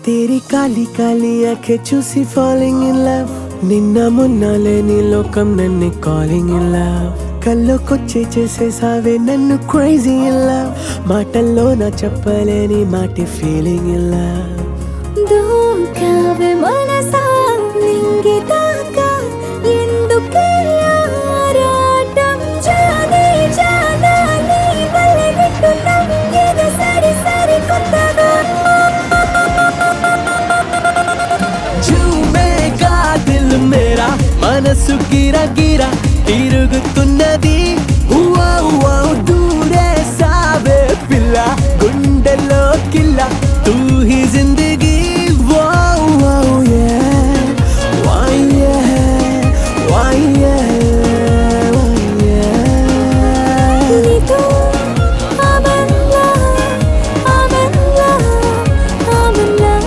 तेरी काली काली आंखें चूसी falling in love నిన్న మొన్న లేని లోకం నన్ను calling in love కల్లోకొచ్చే చేసేసావే నన్ను crazy in love మాటల్లో నా చెప్పలేని మాటే feeling in love దూకావే మనసా నింగితాకా ఎందుకే ఆరాటం జానే జానా నీ వల్లే వింటున్నా ఏదో సరి సరి కొత్తగా झूमेगा दिल मेरा మనసు గిరా గిరా తిరుగుతున్నది హువా హువా దూరే సావే పిల్ల గుండెలో కిల్ల తూ హీ జిందగీ వావ్ వావ్ యా వై యా వై యా నీతో I'm in love I'm in love I'm in love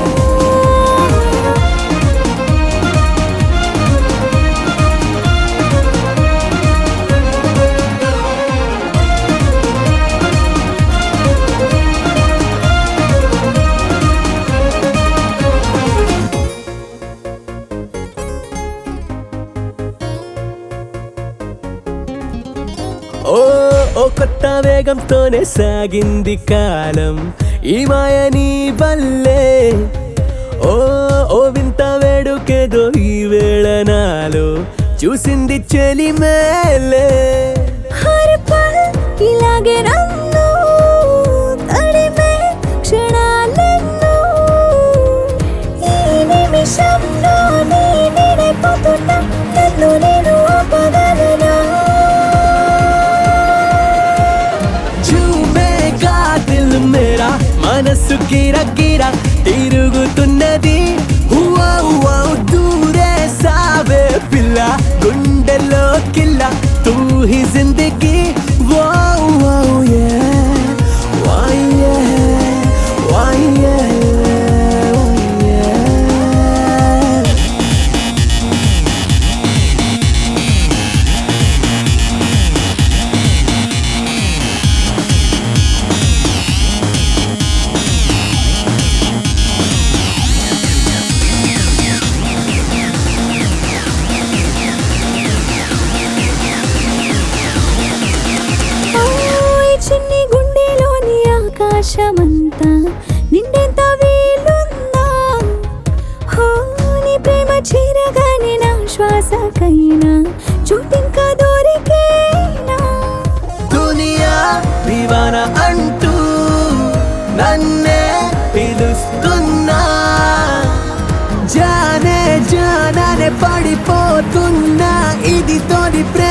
ఓ ఓ కొత్త వేగంతోనే సాగింది కాలం ఈ మాయ నీ వల్లే ఓ ఓ వింత వేడుకేదో ఈ వేళ నాలో చూసింది చెలి మేలే हर पल ఇలాగే నన్ను తడిమే క్షణాలెన్నో ఈ నిమిషంలో నీ నిడైపోతున్నా నన్ను నేను ఆపగలనా झूमेगा दिल मेरा మనసు గిరా గిరా తిరుగుతున్నది హువా హువా దూరే సావే పిల్ల గుండెలో కిల్ల తూ హీ జిందగీ వావ్ వావ్ యా వై యా వై యా ఈ చిన్ని గుండెలోని ఆకాశమంతా నిండెంత వీలుందా హో నీ ప్రేమ చేరగానే నా శ్వాసకైనా చోటింకా దొరికేనా దునియా దివానా అంటూ నన్నే పిలుస్తున్నా జానే జానానే పడిపోతున్నా ఇది తోడి ప్రేమ